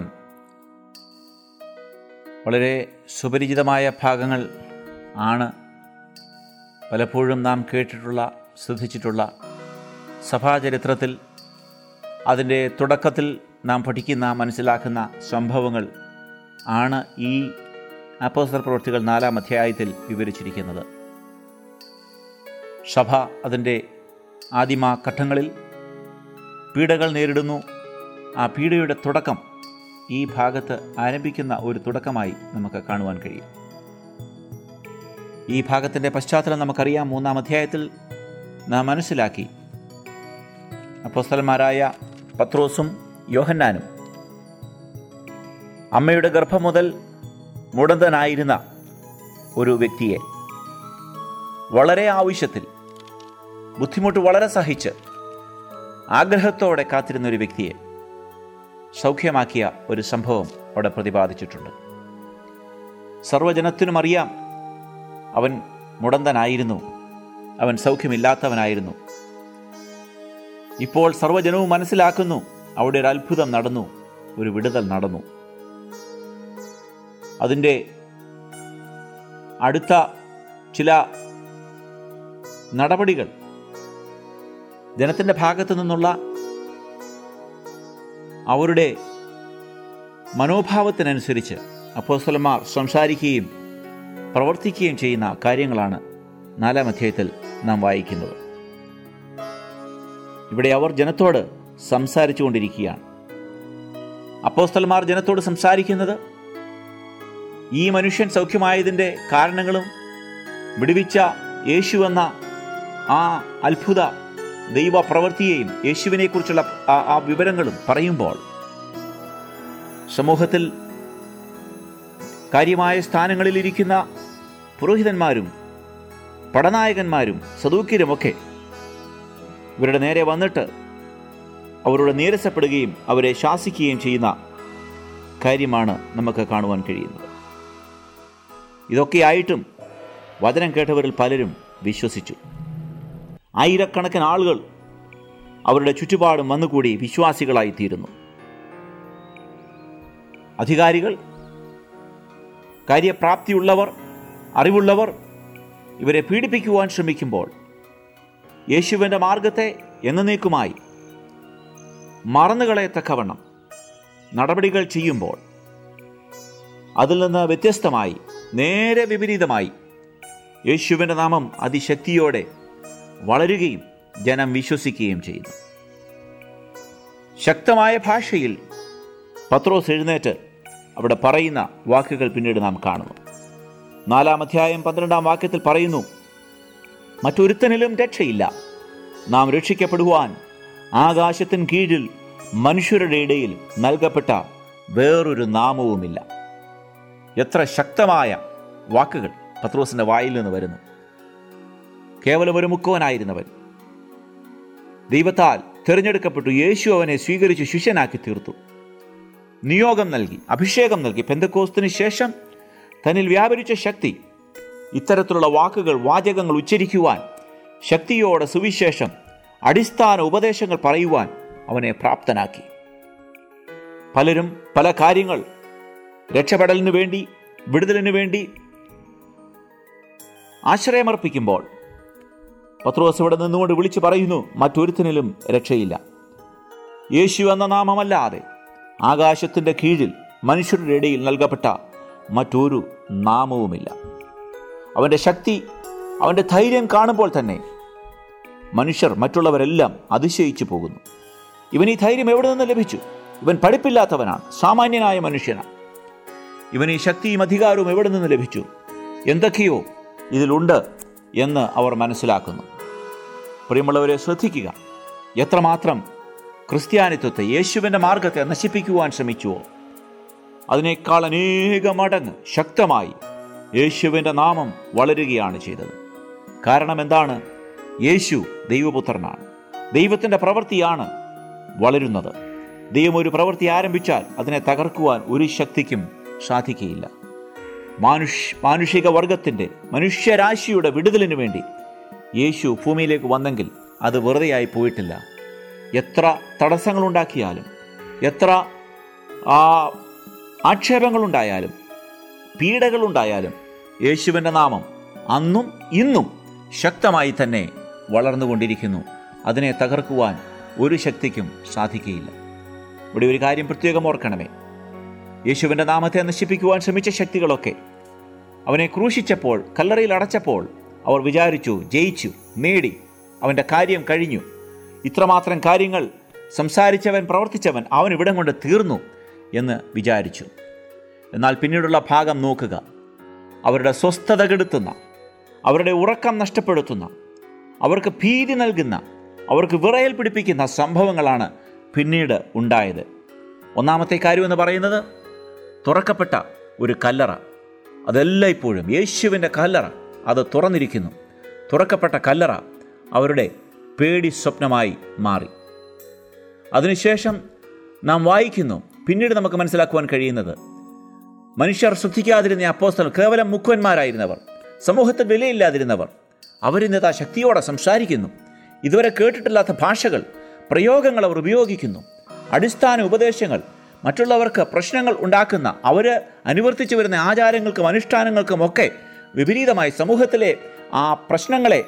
വളരെ സുപരിചിതമായ ഭാഗങ്ങൾ ആണ്. പലപ്പോഴും നാം കേട്ടിട്ടുള്ള, ശ്രദ്ധിച്ചിട്ടുള്ള സഭാചരിത്രത്തിൽ അതിൻ്റെ തുടക്കത്തിൽ നാം പഠിക്കുന്ന, മനസ്സിലാക്കുന്ന സംഭവങ്ങൾ ആണ് ഈ അപ്പോസ്തല പ്രവൃത്തികൾ നാലാം അധ്യായത്തിൽ വിവരിച്ചിരിക്കുന്നത്. സഭ അതിൻ്റെ ആദിമ ഘട്ടങ്ങളിൽ പീഡകൾ നേരിടുന്നു. ആ പീഡയുടെ തുടക്കം ഈ ഭാഗത്ത് ആരംഭിക്കുന്ന ഒരു തുടക്കമായി നമുക്ക് കാണുവാൻ കഴിയും. ഈ ഭാഗത്തിൻ്റെ പശ്ചാത്തലം നമുക്കറിയാം. മൂന്നാം അധ്യായത്തിൽ നാം മനസ്സിലാക്കി, അപ്പോസ്തലന്മാരായ പത്രോസും യോഹന്നാനും അമ്മയുടെ ഗർഭം മുതൽ മുടന്തനായിരുന്ന ഒരു വ്യക്തിയെ വളരെ ആവശ്യത്തിൽ, ബുദ്ധിമുട്ട് വളരെ സഹിച്ച്, ആഗ്രഹത്തോടെ കാത്തിരുന്ന ഒരു വ്യക്തിയെ സൗഖ്യമാക്കിയ ഒരു സംഭവം അവിടെ പ്രതിപാദിച്ചിട്ടുണ്ട്. സർവ്വജനത്തിനും അറിയാം, അവൻ മുടന്തനായിരുന്നു, അവൻ സൗഖ്യമില്ലാത്തവനായിരുന്നു. ഇപ്പോൾ സർവ്വജനവും മനസ്സിലാക്കുന്നു, അവിടെ ഒരു അത്ഭുതം നടന്നു, ഒരു വിടുതൽ നടന്നു. അതിൻ്റെ അടുത്ത ചില നടപടികൾ ജനത്തിൻ്റെ ഭാഗത്തു നിന്നുള്ള അവരുടെ മനോഭാവത്തിനനുസരിച്ച് അപ്പോസ്തലന്മാർ സംസാരിക്കുകയും പ്രവർത്തിക്കുകയും ചെയ്യുന്ന കാര്യങ്ങളാണ് നാലാം അധ്യായത്തിൽ നാം വായിക്കുന്നത്. ഇവിടെ അവർ ജനത്തോട് സംസാരിച്ചു കൊണ്ടിരിക്കുകയാണ്. അപ്പോസ്തലന്മാർ ജനത്തോട് സംസാരിക്കുന്നത് ഈ മനുഷ്യൻ സൗഖ്യമായതിൻ്റെ കാരണങ്ങളും വിടുവിച്ച യേശു എന്ന ആ അത്ഭുത ദൈവ പ്രവൃത്തിയെയും യേശുവിനെക്കുറിച്ചുള്ള ആ വിവരങ്ങളും പറയുമ്പോൾ സമൂഹത്തിൽ കാര്യമായ സ്ഥാനങ്ങളിലിരിക്കുന്ന പുരോഹിതന്മാരും പടനായകന്മാരും സദൂക്യരുമൊക്കെ ഇവരുടെ നേരെ വന്നിട്ട് അവരോട് നീരസപ്പെടുകയും അവരെ ശാസിക്കുകയും ചെയ്യുന്ന കാര്യമാണ് നമുക്ക് കാണുവാൻ കഴിയുന്നത്. ഇതൊക്കെയായിട്ടും വചനം കേട്ടവരിൽ പലരും വിശ്വസിച്ചു. ആയിരക്കണക്കിന് ആളുകൾ അവരുടെ ചുറ്റുപാടും വന്നുകൂടി വിശ്വാസികളായിത്തീരുന്നു. അധികാരികൾ, കാര്യപ്രാപ്തിയുള്ളവർ, അറിവുള്ളവർ ഇവരെ പീഡിപ്പിക്കുവാൻ ശ്രമിക്കുമ്പോൾ യേശുവിൻ്റെ മാർഗത്തെ എന്നേക്കുമായി മറന്നുകളയത്തക്കവണ്ണം നടപടികൾ ചെയ്യുമ്പോൾ അതിൽ നിന്ന് വ്യത്യസ്തമായി, നേരെ വിപരീതമായി യേശുവിൻ്റെ നാമം അതിശക്തിയോടെ വളരുകയും ജനം വിശ്വസിക്കുകയും ചെയ്യുന്നു. ശക്തമായ ഭാഷയിൽ പത്രോസ് എഴുന്നേറ്റ് അവിടെ പറയുന്ന വാക്കുകൾ പിന്നീട് നാം കാണുന്നു. നാലാം അധ്യായം പന്ത്രണ്ടാം വാക്യത്തിൽ പറയുന്നു, മറ്റൊരുത്തനിലും രക്ഷയില്ല. നാം രക്ഷിക്കപ്പെടുവാൻ ആകാശത്തിന് കീഴിൽ മനുഷ്യരുടെ ഇടയിൽ നൽകപ്പെട്ട വേറൊരു നാമവുമില്ല. എത്ര ശക്തമായ വാക്കുകൾ പത്രോസിന്റെ വായിൽ നിന്ന് വരുന്നു. കേവലം ഒരു മുക്കുവനായിരുന്നവൻ ദൈവത്താൽ തിരഞ്ഞെടുക്കപ്പെട്ടു. യേശു അവനെ സ്വീകരിച്ച് ശിഷ്യനാക്കി തീർത്തു. നിയോഗം നൽകി, അഭിഷേകം നൽകി. പെന്തക്കോസ്തിന് ശേഷം തന്നിൽ വ്യാപരിച്ച ശക്തി, ഇത്തരത്തിലുള്ള വാക്കുകൾ, വാചകങ്ങൾ ഉച്ചരിക്കുവാൻ, ശക്തിയോടെ സുവിശേഷം, അടിസ്ഥാന ഉപദേശങ്ങൾ പറയുവാൻ അവനെ പ്രാപ്തനാക്കി. പലരും പല കാര്യങ്ങൾ രക്ഷപ്പെടലിനു വേണ്ടി, വിടുതലിനു വേണ്ടി ആശ്രയമർപ്പിക്കുമ്പോൾ പത്രോസ് ഇവിടെ നിന്നുകൊണ്ട് വിളിച്ചു പറയുന്നു, മറ്റൊരുത്തിനിലും രക്ഷയില്ല. യേശു എന്ന നാമമല്ലാതെ ആകാശത്തിൻ്റെ കീഴിൽ മനുഷ്യരുടെ ഇടയിൽ നൽകപ്പെട്ട മറ്റൊരു നാമവുമില്ല. അവൻ്റെ ശക്തി, അവൻ്റെ ധൈര്യം കാണുമ്പോൾ തന്നെ മനുഷ്യർ, മറ്റുള്ളവരെല്ലാം അതിശയിച്ചു പോകുന്നു. ഇവൻ ഈ ധൈര്യം എവിടെ നിന്ന് ലഭിച്ചു? ഇവൻ പഠിപ്പില്ലാത്തവനാണ്, സാമാന്യനായ മനുഷ്യനാണ്. ഇവൻ ഈ ശക്തിയും അധികാരവും എവിടെ നിന്ന് ലഭിച്ചു? എന്തൊക്കെയോ ഇതിലുണ്ട് എന്ന് അവർ മനസ്സിലാക്കുന്നു. പ്രിയമുള്ളവരെ, ശ്രദ്ധിക്കുക. എത്രമാത്രം ക്രിസ്ത്യാനിത്വത്തെ, യേശുവിൻ്റെ മാർഗത്തെ നശിപ്പിക്കുവാൻ ശ്രമിച്ചുവോ അതിനേക്കാൾ അനേക മടങ്ങ് ശക്തമായി യേശുവിൻ്റെ നാമം വളരുകയാണ് ചെയ്തത്. കാരണം എന്താണ്? യേശു ദൈവപുത്രനാണ്. ദൈവത്തിൻ്റെ പ്രവൃത്തിയാണ് വളരുന്നത്. ദൈവം ഒരു പ്രവൃത്തി ആരംഭിച്ചാൽ അതിനെ തകർക്കുവാൻ ഒരു ശക്തിക്കും സാധിക്കുകയില്ല. മാനുഷ് മാനുഷിക വർഗത്തിൻ്റെ, മനുഷ്യരാശിയുടെ വിടുതലിനു വേണ്ടി യേശു ഭൂമിയിലേക്ക് വന്നെങ്കിൽ അത് വെറുതെയായി പോയിട്ടില്ല. എത്ര തടസ്സങ്ങളുണ്ടാക്കിയാലും, എത്ര ആ ആക്ഷേപങ്ങളുണ്ടായാലും, പീഡകളുണ്ടായാലും യേശുവിൻ്റെ നാമം അന്നും ഇന്നും ശക്തമായി തന്നെ വളർന്നുകൊണ്ടിരിക്കുന്നു. അതിനെ തകർക്കുവാൻ ഒരു ശക്തിക്കും സാധിക്കുകയില്ല. ഇവിടെ ഒരു കാര്യം പ്രത്യേകം ഓർക്കണമേ. യേശുവിൻ്റെ നാമത്തെ നശിപ്പിക്കുവാൻ ശ്രമിച്ച ശക്തികളൊക്കെ അവനെ ക്രൂശിച്ചപ്പോൾ, കല്ലറയിൽ അടച്ചപ്പോൾ അവർ വിചാരിച്ചു, ജയിച്ചു, നേടി, അവൻ്റെ കാര്യം കഴിഞ്ഞു. ഇത്രമാത്രം കാര്യങ്ങൾ സംസാരിച്ചവൻ, പ്രവർത്തിച്ചവൻ, അവൻ ഇവിടം കൊണ്ട് തീർന്നു എന്ന് വിചാരിച്ചു. എന്നാൽ പിന്നീടുള്ള ഭാഗം നോക്കുക. അവരുടെ സ്വസ്ഥത കെടുത്തുന്ന, അവരുടെ ഉറക്കം നഷ്ടപ്പെടുത്തുന്ന, അവർക്ക് ഭീതി നൽകുന്ന, അവർക്ക് വിറയൽ പിടിപ്പിക്കുന്ന സംഭവങ്ങളാണ് പിന്നീട് ഉണ്ടായത്. ഒന്നാമത്തെ കാര്യമെന്ന് പറയുന്നത് തുറക്കപ്പെട്ട ഒരു കല്ലറ. അതെല്ലാം ഇപ്പോഴും യേശുവിൻ്റെ കല്ലറ, അത് തുറന്നിരിക്കുന്നു. തുറക്കപ്പെട്ട കല്ലറ അവരുടെ പേടി സ്വപ്നമായി മാറി. അതിനുശേഷം നാം വായിക്കുന്നു, പിന്നീട് നമുക്ക് മനസ്സിലാക്കുവാൻ കഴിയുന്നത്, മനുഷ്യർ ശ്രദ്ധിക്കാതിരുന്ന അപ്പോസ്തലർ, കേവലം മുക്കുവന്മാരായിരുന്നവർ, സമൂഹത്തിൽ വിലയില്ലാതിരുന്നവർ, അവരിന്നതാ ശക്തിയോടെ സംസാരിക്കുന്നു. ഇതുവരെ കേട്ടിട്ടില്ലാത്ത ഭാഷകൾ, പ്രയോഗങ്ങൾ അവർ ഉപയോഗിക്കുന്നു. അടിസ്ഥാന ഉപദേശങ്ങൾ, മറ്റുള്ളവർക്ക് പ്രശ്നങ്ങൾ ഉണ്ടാക്കുന്ന, അവർ അനുവർത്തിച്ചു വരുന്ന ആചാരങ്ങൾക്കും അനുഷ്ഠാനങ്ങൾക്കുമൊക്കെ വിപരീതമായി സമൂഹത്തിലെ ആ പ്രശ്നങ്ങളെ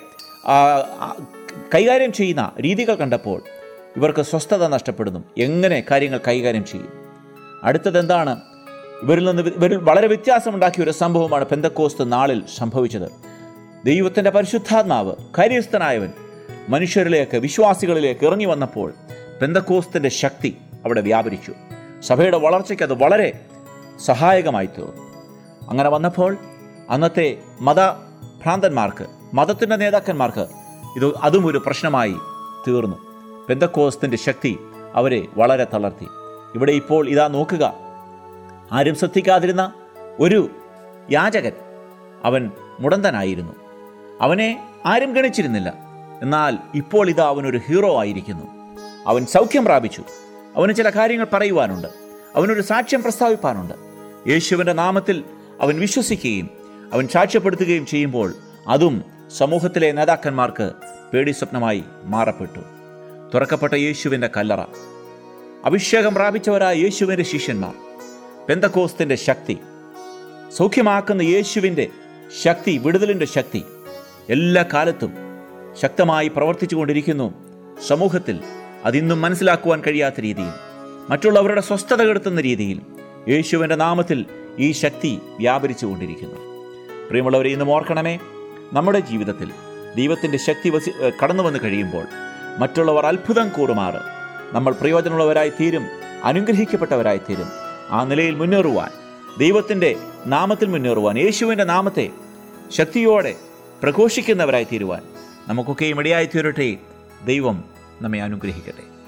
കൈകാര്യം ചെയ്യുന്ന രീതികൾ കണ്ടപ്പോൾ ഇവർക്ക് സ്വസ്ഥത നഷ്ടപ്പെടുന്നു. എങ്ങനെ കാര്യങ്ങൾ കൈകാര്യം ചെയ്യും? അടുത്തതെന്താണ്? ഇവരിൽ നിന്ന് ഇവരിൽ വളരെ വ്യത്യാസമുണ്ടാക്കിയ ഒരു സംഭവമാണ് പെന്തക്കോസ്ത് നാളിൽ സംഭവിച്ചത്. ദൈവത്തിൻ്റെ പരിശുദ്ധാത്മാവ്, കാര്യസ്ഥനായവൻ മനുഷ്യരിലേക്ക്, വിശ്വാസികളിലേക്ക് ഇറങ്ങി വന്നപ്പോൾ പെന്തക്കോസ്തിൻ്റെ ശക്തി അവിടെ വ്യാപരിച്ചു. സഭയുടെ വളർച്ചയ്ക്ക് അത് വളരെ സഹായകമായി തീർന്നു. അങ്ങനെ വന്നപ്പോൾ അന്നത്തെ മതഭ്രാന്തന്മാർക്ക്, മതത്തിൻ്റെ നേതാക്കന്മാർക്ക് ഇത് അതും ഒരു പ്രശ്നമായി തീർന്നു. പെന്തക്കോസ്തിൻ്റെ ശക്തി അവരെ വളരെ തളർത്തി. ഇവിടെ ഇപ്പോൾ ഇതാ നോക്കുക, ആരും ശ്രദ്ധിക്കാതിരുന്ന ഒരു യാചകൻ, അവൻ മുടന്തനായിരുന്നു, അവനെ ആരും ഗണിച്ചിരുന്നില്ല. എന്നാൽ ഇപ്പോൾ ഇതാ അവനൊരു ഹീറോ ആയിരിക്കുന്നു. അവൻ സൗഖ്യം പ്രാപിച്ചു. അവന് ചില കാര്യങ്ങൾ പറയുവാനുണ്ട്, അവനൊരു സാക്ഷ്യം പ്രസ്താവിപ്പാനുണ്ട്. യേശുവിൻ്റെ നാമത്തിൽ അവൻ വിശ്വസിക്കുകയും അവൻ സാക്ഷ്യപ്പെടുത്തുകയും ചെയ്യുമ്പോൾ അതും സമൂഹത്തിലെ നേതാക്കന്മാർക്ക് പേടി സ്വപ്നമായി മാറപ്പെട്ടു. തുറക്കപ്പെട്ട യേശുവിൻ്റെ കല്ലറ, അഭിഷേകം പ്രാപിച്ചവരായ യേശുവിൻ്റെ ശിഷ്യന്മാർ, പെന്തക്കോസ്തിൻ്റെ ശക്തി, സൗഖ്യമാക്കുന്ന യേശുവിൻ്റെ ശക്തി, വിടുതലിൻ്റെ ശക്തി എല്ലാ കാലത്തും ശക്തമായി പ്രവർത്തിച്ചു കൊണ്ടിരിക്കുന്നു. സമൂഹത്തിൽ അതിന്നും മനസ്സിലാക്കുവാൻ കഴിയാത്ത രീതിയിൽ, മറ്റുള്ളവരുടെ സ്വസ്ഥത കെടുത്തുന്ന രീതിയിൽ യേശുവിൻ്റെ നാമത്തിൽ ഈ ശക്തി വ്യാപരിച്ചു കൊണ്ടിരിക്കുന്നു. പ്രിയമുള്ളവരെ, ഇന്നും ഓർക്കണമേ, നമ്മുടെ ജീവിതത്തിൽ ദൈവത്തിൻ്റെ ശക്തി വസി കടന്നു വന്ന് കഴിയുമ്പോൾ മറ്റുള്ളവർ അത്ഭുതം കൂറുമാറ് നമ്മൾ പ്രയോജനമുള്ളവരായി തീരും, അനുഗ്രഹിക്കപ്പെട്ടവരായി തീരും. ആ നിലയിൽ മുന്നേറുവാൻ, ദൈവത്തിൻ്റെ നാമത്തിൽ മുന്നേറുവാൻ, യേശുവിൻ്റെ നാമത്തെ ശക്തിയോടെ പ്രഘോഷിക്കുന്നവരായി തീരുവാൻ നമുക്കൊക്കെയും ഇടയായി തീരട്ടെ. ദൈവം നമ്മെ അനുഗ്രഹിക്കട്ടെ.